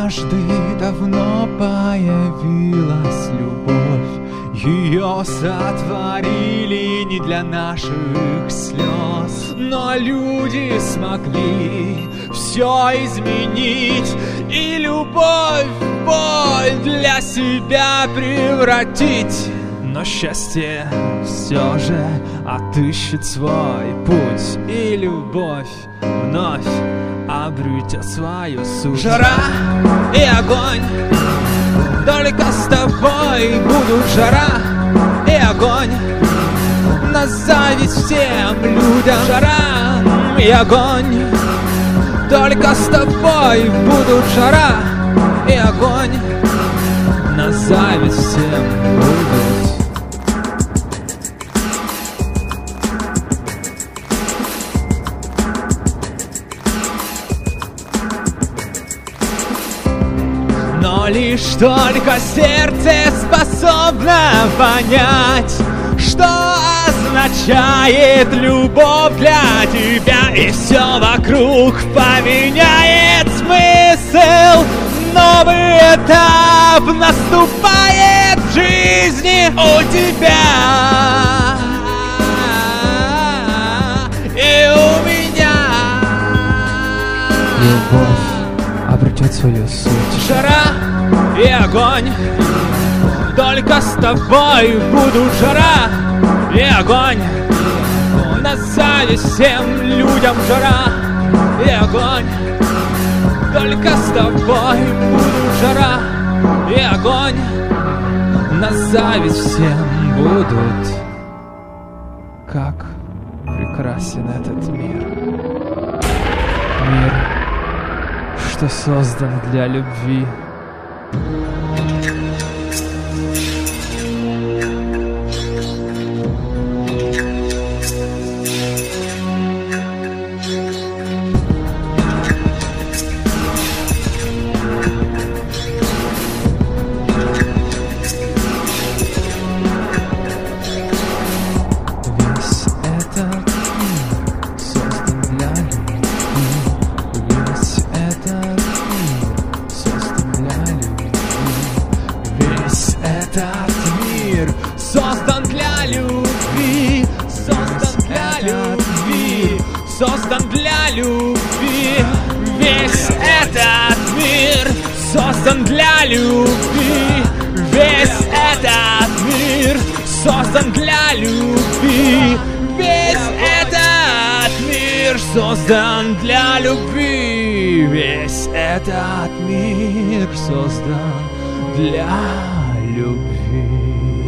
Однажды давно появилась любовь, ее сотворили не для наших слез, но люди смогли все изменить и любовь в боль для себя превратить. Но счастье все же отыщет свой путь, и любовь вновь обретет свою суть. Жара и огонь только с тобой будут. Жара и огонь на зависть всем людям. Жара и огонь только с тобой будут. Жара и огонь на зависть всем будут. Но лишь только сердце способно понять, что означает любовь для тебя, и все вокруг поменяет смысл. Новый этап наступает в жизни у тебя и у меня. Любовь обретет свою суть. Жара и огонь только с тобой будут. Жара и огонь на зависть всем людям. Жара и огонь только с тобой будут. Жара и огонь на зависть всем будут. Как прекрасен этот мир. Мир, что создан для любви. Этот мир создан для любви, создан для любви, создан для любви. Весь этот мир создан для любви. Весь этот мир создан для любви. Весь этот мир создан для любви. Весь этот мир создан для любви.